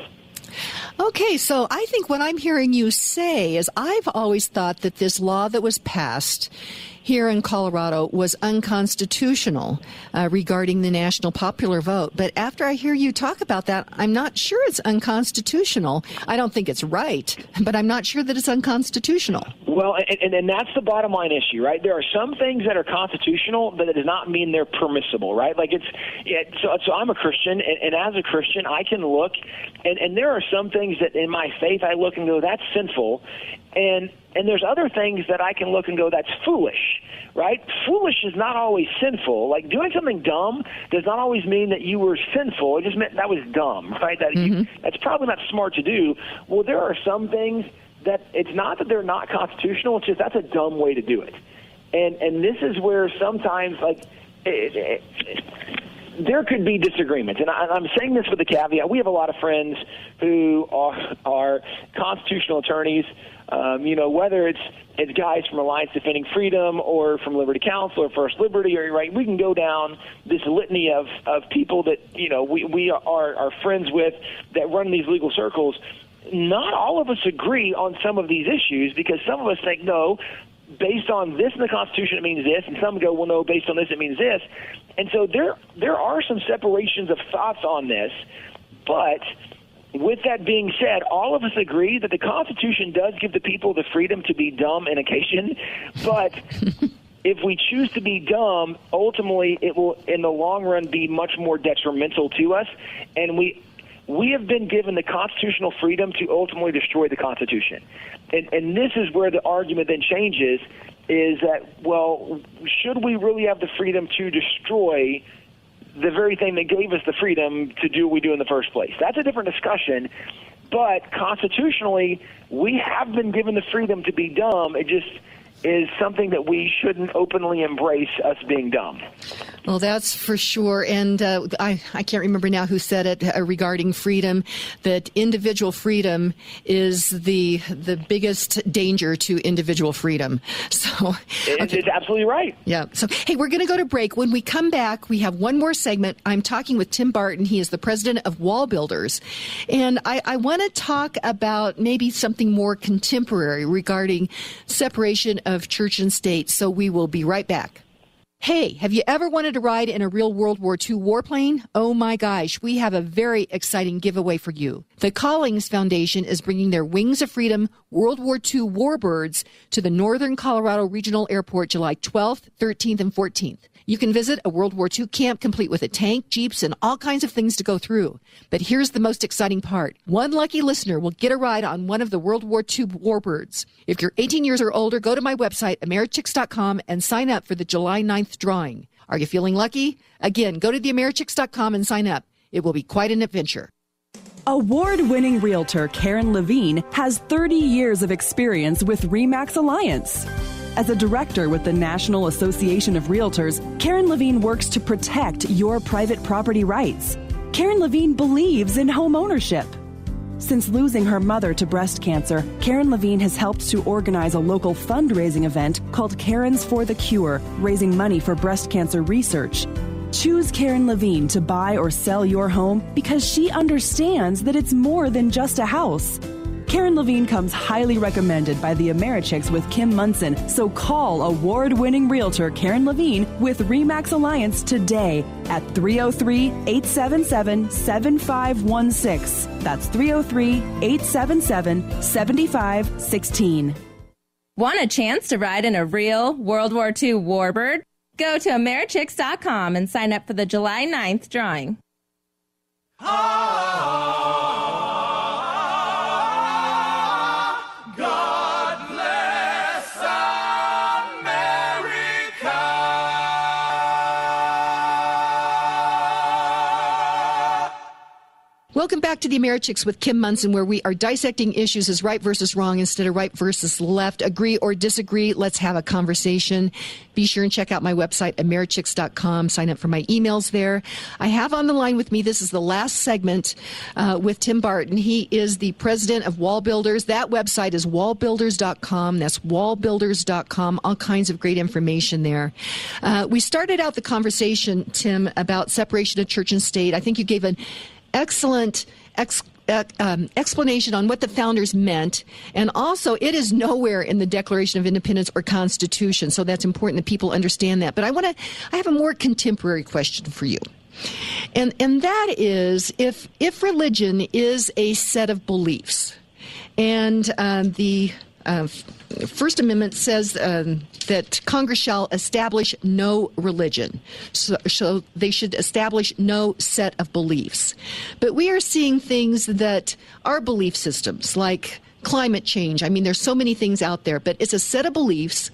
Okay, so I think what I'm hearing you say is I've always thought that this law that was passed here in Colorado was unconstitutional uh, regarding the national popular vote. But after I hear you talk about that, I'm not sure it's unconstitutional. I don't think it's right, but I'm not sure that it's unconstitutional. Well, and, and, and that's the bottom line issue, right? There are some things that are constitutional, but it does not mean they're permissible, right? Like it's, it, so, so I'm a Christian, and, and as a Christian, I can look, and, and there are some things that in my faith I look and go, that's sinful, and and there's other things that I can look and go, that's foolish, right? Foolish is not always sinful. Like doing something dumb does not always mean that you were sinful. It just meant that was dumb, right? That mm-hmm. you, that's probably not smart to do. Well, there are some things that it's not that they're not constitutional. It's just that's a dumb way to do it. And and this is where sometimes, like, it, it, it, there could be disagreements. And I, I'm saying this with a caveat. We have a lot of friends who are, are constitutional attorneys. Um, you know, whether it's it's guys from Alliance Defending Freedom or from Liberty Counsel or First Liberty, or right, we can go down this litany of, of people that, you know, we, we are, are friends with that run these legal circles. Not all of us agree on some of these issues, because some of us think, no, based on this in the Constitution it means this, and some go, well, no, based on this it means this. And so there there are some separations of thoughts on this, but with that being said, all of us agree that the Constitution does give the people the freedom to be dumb on occasion, but if we choose to be dumb, ultimately it will, in the long run, be much more detrimental to us, and we we have been given the constitutional freedom to ultimately destroy the Constitution. And, and this is where the argument then changes, is that, well, should we really have the freedom to destroy the very thing that gave us the freedom to do what we do in the first place? That's a different discussion, but constitutionally, we have been given the freedom to be dumb. It just is something that we shouldn't openly embrace, us being dumb. Well, that's for sure. And uh, I, I can't remember now who said it uh, regarding freedom, that individual freedom is the the biggest danger to individual freedom. So it's, okay. it's absolutely right. Yeah. So, hey, we're going to go to break. When we come back, we have one more segment. I'm talking with Tim Barton. He is the president of Wall Builders. And I, I want to talk about maybe something more contemporary regarding separation of church and state. So we will be right back. Hey, have you ever wanted to ride in a real World War Two warplane? Oh my gosh, we have a very exciting giveaway for you. The Collings Foundation is bringing their Wings of Freedom World War Two warbirds to the Northern Colorado Regional Airport July twelfth, thirteenth, and fourteenth. You can visit a World War Two camp complete with a tank, jeeps, and all kinds of things to go through. But here's the most exciting part. One lucky listener will get a ride on one of the World War Two warbirds. If you're eighteen years or older, go to my website, Americhicks dot com, and sign up for the July ninth drawing. Are you feeling lucky? Again, go to the Americhicks dot com and sign up. It will be quite an adventure. Award-winning realtor Karen Levine has thirty years of experience with RE/MAX Alliance. As a director with the National Association of Realtors, Karen Levine works to protect your private property rights. Karen Levine believes in home ownership. Since losing her mother to breast cancer, Karen Levine has helped to organize a local fundraising event called Karens for the Cure, raising money for breast cancer research. Choose Karen Levine to buy or sell your home because she understands that it's more than just a house. Karen Levine comes highly recommended by the Americhicks with Kim Munson, so call award-winning realtor Karen Levine with RE/MAX Alliance today at three oh three, eight seven seven, seven five one six. That's three oh three, eight seven seven, seven five one six. Want a chance to ride in a real World War Two warbird? Go to Americhicks dot com and sign up for the July ninth drawing. Welcome back to the Americhicks with Kim Munson, where we are dissecting issues as right versus wrong instead of right versus left. Agree or disagree, let's have a conversation. Be sure and check out my website, Americhicks dot com. Sign up for my emails there. I have on the line with me, this is the last segment uh, with Tim Barton. He is the president of Wall Builders. That website is wall builders dot com. That's wall builders dot com. All kinds of great information there. Uh, we started out the conversation, Tim, about separation of church and state. I think you gave an excellent ex, uh, um, explanation on what the founders meant. And also, it is nowhere in the Declaration of Independence or Constitution. So that's important that people understand that. But I want to, I have a more contemporary question for you. And, and that is, if, if religion is a set of beliefs, and um, the Uh, First Amendment says um, that Congress shall establish no religion. So, so they should establish no set of beliefs. But we are seeing things that are belief systems, like climate change. I mean, there's so many things out there, but it's a set of beliefs.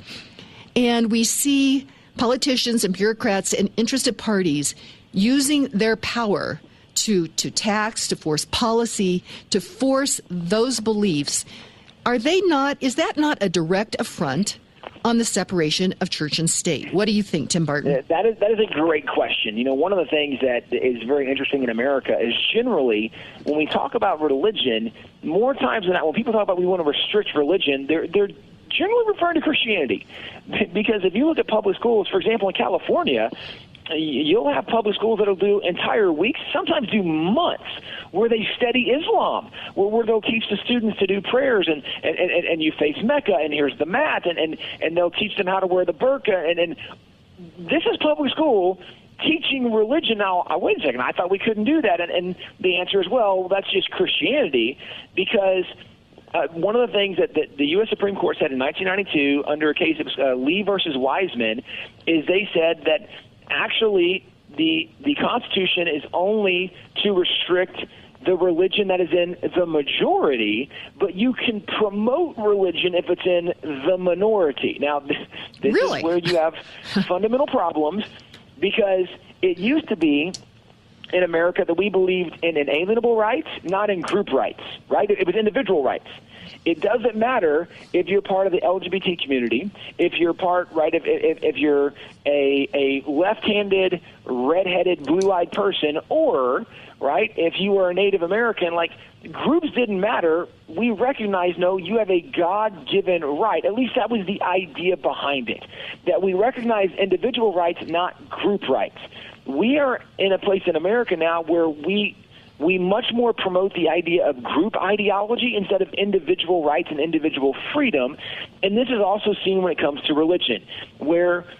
And we see politicians and bureaucrats and interested parties using their power to, to tax, to force policy, to force those beliefs. Are they not, is that not a direct affront on the separation of church and state? What do you think, Tim Barton? That is, that is a great question. You know, one of the things that is very interesting in America is generally when we talk about religion, more times than not, when people talk about we want to restrict religion, they're, they're generally referring to Christianity. Because if you look at public schools, for example, in California, you'll have public schools that'll do entire weeks, sometimes do months, where they study Islam, where, where they'll teach the students to do prayers, and, and, and, and you face Mecca, and here's the mat, and, and, and they'll teach them how to wear the burqa. And, and this is public school teaching religion. Now, wait a second, I thought we couldn't do that. And, and the answer is, well, that's just Christianity, because Uh, one of the things that, that the U S Supreme Court said in nineteen ninety-two under a case of uh, Lee versus Wiseman is they said that actually the the Constitution is only to restrict the religion that is in the majority, but you can promote religion if it's in the minority. Now, this, this really? is where you have fundamental problems, because it used to be in America that we believed in inalienable rights, not in group rights, right? It was individual rights. It doesn't matter if you're part of the L G B T community, if you're part, right, if, if, if you're a, a left-handed, red-headed, blue-eyed person, or, right, if you are a Native American, like, groups didn't matter. We recognize, no, you have a God-given right. At least that was the idea behind it, that we recognize individual rights, not group rights. We are in a place in America now where we we much more promote the idea of group ideology instead of individual rights and individual freedom. And this is also seen when it comes to religion, where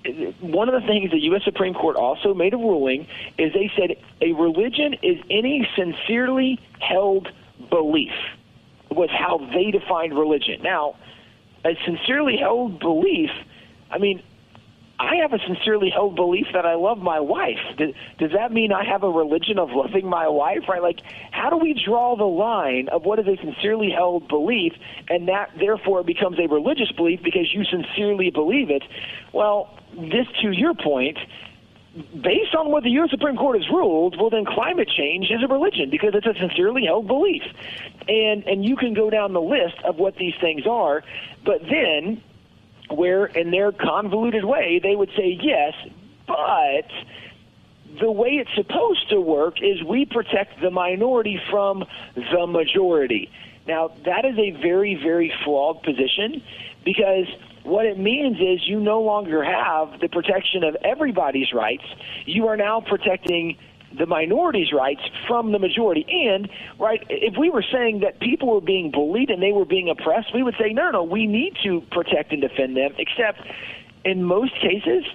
one of the things the U S Supreme Court also made a ruling is they said a religion is any sincerely held belief, was how they defined religion. Now, a sincerely held belief, I mean, I have a sincerely held belief that I love my wife. Does, does that mean I have a religion of loving my wife, right? Like, how do we draw the line of what is a sincerely held belief, and that therefore becomes a religious belief because you sincerely believe it? Well, this, to your point, based on what the U S Supreme Court has ruled, well, then climate change is a religion because it's a sincerely held belief. And and you can go down the list of what these things are, but then where in their convoluted way they would say yes, but the way it's supposed to work is we protect the minority from the majority. Now, that is a very, very flawed position because what it means is you no longer have the protection of everybody's rights. You are now protecting the minority's rights from the majority. And, right, if we were saying that people were being bullied and they were being oppressed, we would say, no, no, we need to protect and defend them, except in most cases,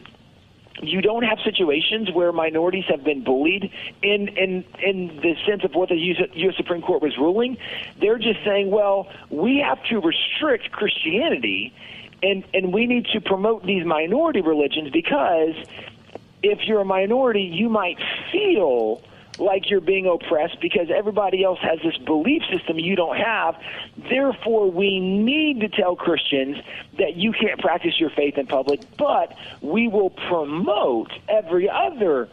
you don't have situations where minorities have been bullied in in in the sense of what the U S Supreme Court was ruling. They're just saying, well, we have to restrict Christianity, and, and we need to promote these minority religions because if you're a minority, you might feel like you're being oppressed because everybody else has this belief system you don't have. Therefore, we need to tell Christians that you can't practice your faith in public, but we will promote every other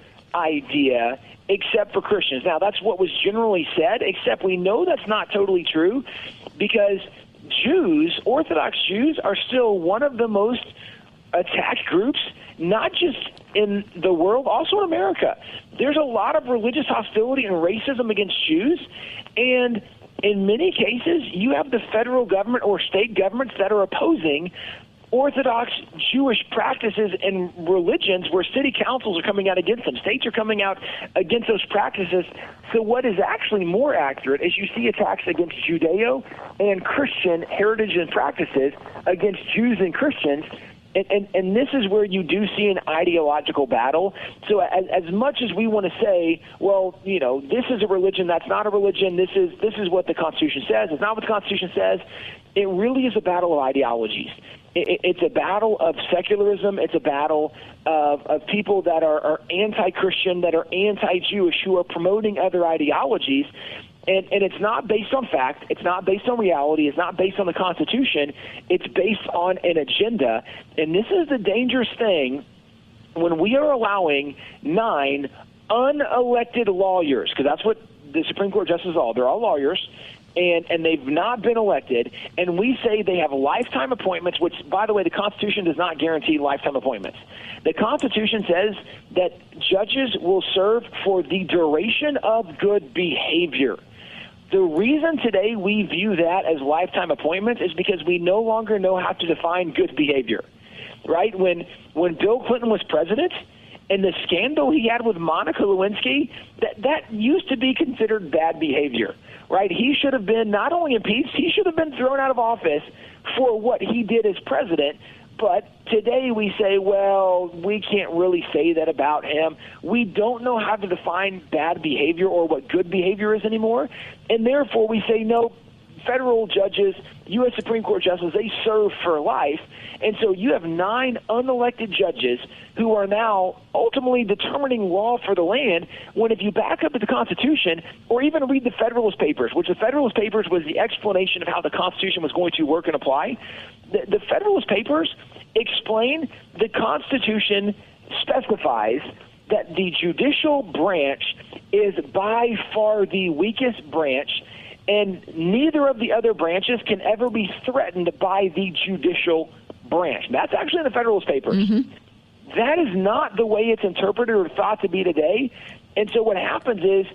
idea except for Christians. Now, that's what was generally said, except we know that's not totally true because Jews, Orthodox Jews, are still one of the most attacked groups, not just in the world, also in America. There's a lot of religious hostility and racism against Jews, and in many cases, you have the federal government or state governments that are opposing Orthodox Jewish practices and religions where city councils are coming out against them. States are coming out against those practices. So what is actually more accurate is you see attacks against Judeo and Christian heritage and practices against Jews and Christians. And, and, and this is where you do see an ideological battle. So as, as much as we want to say, well, you know, this is a religion, that's not a religion, this is this is what the Constitution says, it's not what the Constitution says, it really is a battle of ideologies. It, it's a battle of secularism. It's a battle of, of people that are, are anti-Christian, that are anti-Jewish, who are promoting other ideologies. And, and it's not based on fact. It's not based on reality. It's not based on the Constitution. It's based on an agenda. And this is the dangerous thing when we are allowing nine unelected lawyers, because that's what the Supreme Court justices are. They're all lawyers, and, and they've not been elected. And we say they have lifetime appointments, which, by the way, the Constitution does not guarantee lifetime appointments. The Constitution says that judges will serve for the duration of good behavior. The reason today we view that as lifetime appointments is because we no longer know how to define good behavior, right? When when Bill Clinton was president and the scandal he had with Monica Lewinsky, that, that used to be considered bad behavior, right? He should have been not only impeached, he should have been thrown out of office for what he did as president. But today we say, well, we can't really say that about him. We don't know how to define bad behavior or what good behavior is anymore. And therefore we say, no, federal judges, U S Supreme Court justices, they serve for life. And so you have nine unelected judges who are now ultimately determining law for the land, when if you back up to the Constitution or even read the Federalist Papers, which the Federalist Papers was the explanation of how the Constitution was going to work and apply, the, the Federalist Papers explain the Constitution specifies that the judicial branch is by far the weakest branch, and neither of the other branches can ever be threatened by the judicial branch. That's actually in the Federalist Papers. Mm-hmm. That is not the way it's interpreted or thought to be today. And so what happens is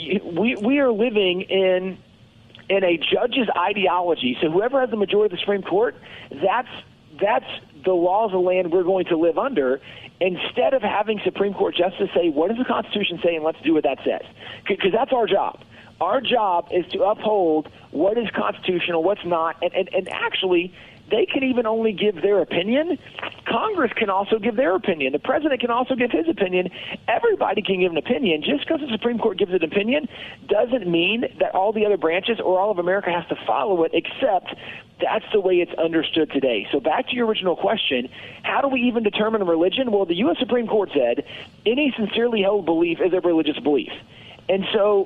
we we are living in in a judge's ideology. So whoever has the majority of the Supreme Court, that's that's the laws of the land we're going to live under, instead of having Supreme Court justice say, what does the Constitution say, and let's do what that says. Because that's our job. Our job is to uphold what is constitutional, what's not, and, and, and actually they can even only give their opinion. Congress can also give their opinion. The president can also give his opinion. Everybody can give an opinion. Just because the Supreme Court gives an opinion doesn't mean that all the other branches or all of America has to follow it, except that's the way it's understood today. So back to your original question, how do we even determine religion? Well, the U S Supreme Court said any sincerely held belief is a religious belief. And so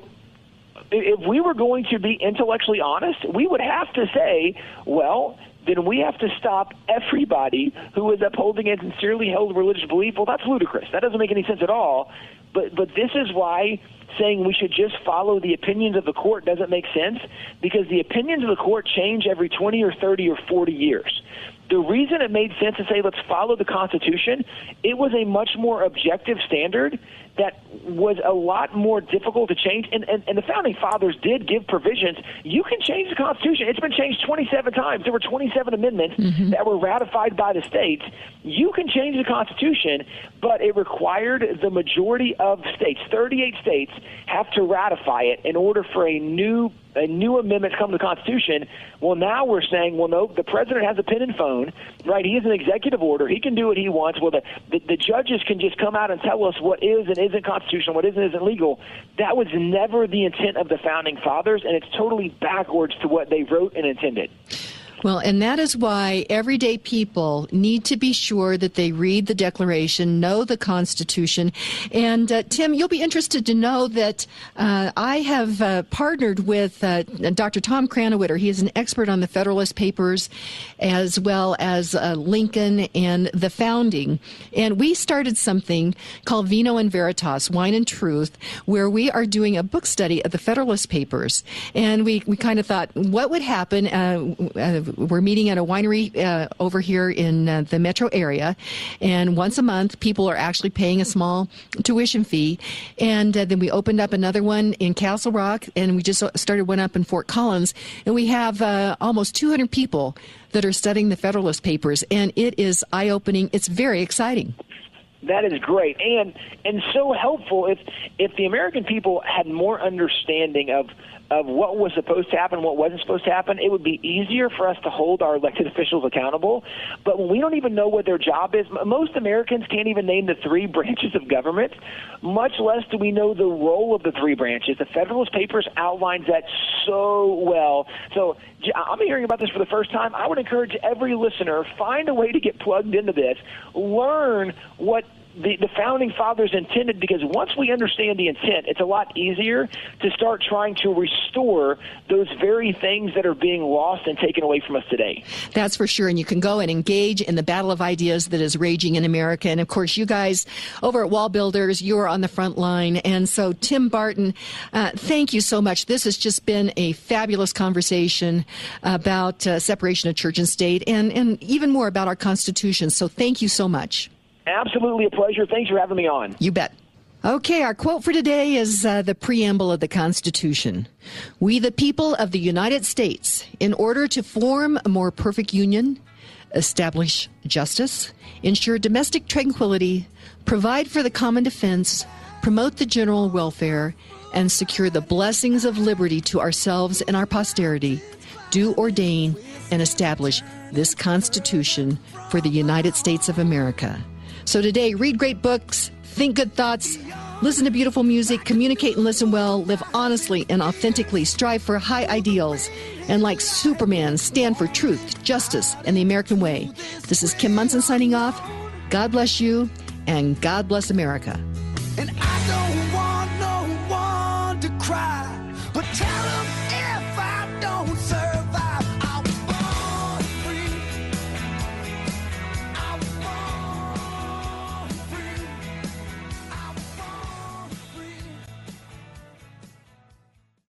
if we were going to be intellectually honest, we would have to say, well, then we have to stop everybody who is upholding a sincerely held religious belief. Well, that's ludicrous. That doesn't make any sense at all. But but this is why saying we should just follow the opinions of the court doesn't make sense, because the opinions of the court change every twenty or thirty or forty years. The reason it made sense to say let's follow the Constitution, it was a much more objective standard that was a lot more difficult to change. And, and, and the Founding Fathers did give provisions. You can change the Constitution. It's been changed twenty-seven times. There were twenty-seven amendments mm-hmm. that were ratified by the states. You can change the Constitution, but it required the majority of states, thirty-eight states, have to ratify it in order for a new a new amendment to come to the Constitution. Well, now we're saying, well, no, the president has a pen and phone, right? He has an executive order. He can do what he wants. Well, the, the, the judges can just come out and tell us what is and isn't constitutional, what is and isn't legal. That was never the intent of the Founding Fathers, and it's totally backwards to what they wrote and intended. Well, and that is why everyday people need to be sure that they read the Declaration, know the Constitution. And, uh, Tim, you'll be interested to know that uh, I have uh, partnered with uh, Doctor Tom Krannawitter. He is an expert on the Federalist Papers as well as uh, Lincoln and the Founding. And we started something called Vino and Veritas, Wine and Truth, where we are doing a book study of the Federalist Papers. And we, we kind of thought, what would happen? Uh, uh, We're meeting at a winery uh, over here in uh, the metro area, and once a month, people are actually paying a small tuition fee. And uh, then we opened up another one in Castle Rock, and we just started one up in Fort Collins, and we have uh, almost two hundred people that are studying the Federalist Papers, and it is eye-opening. It's very exciting. That is great, and and so helpful. If if the American people had more understanding of of what was supposed to happen, what wasn't supposed to happen, it would be easier for us to hold our elected officials accountable. But when we don't even know what their job is, most Americans can't even name the three branches of government, much less do we know the role of the three branches. The Federalist Papers outlines that so well. So I'm hearing about this for the first time. I would encourage every listener, find a way to get plugged into this, learn what The, the Founding Fathers intended, because once we understand the intent, it's a lot easier to start trying to restore those very things that are being lost and taken away from us today. That's for sure, and you can go and engage in the battle of ideas that is raging in America. And, of course, you guys over at Wall Builders, you are on the front line. And so, Tim Barton, uh, thank you so much. This has just been a fabulous conversation about uh, separation of church and state, and, and even more about our Constitution. So thank you so much. Absolutely a pleasure. Thanks for having me on. You bet. Okay, our quote for today is uh, the preamble of the Constitution. We, the people of the United States, in order to form a more perfect union, establish justice, ensure domestic tranquility, provide for the common defense, promote the general welfare, and secure the blessings of liberty to ourselves and our posterity, do ordain and establish this Constitution for the United States of America. So today, read great books, think good thoughts, listen to beautiful music, communicate and listen well, live honestly and authentically, strive for high ideals, and like Superman, stand for truth, justice, and the American way. This is Kim Monson signing off. God bless you, and God bless America. And I don't want no one to cry, but tell them if I don't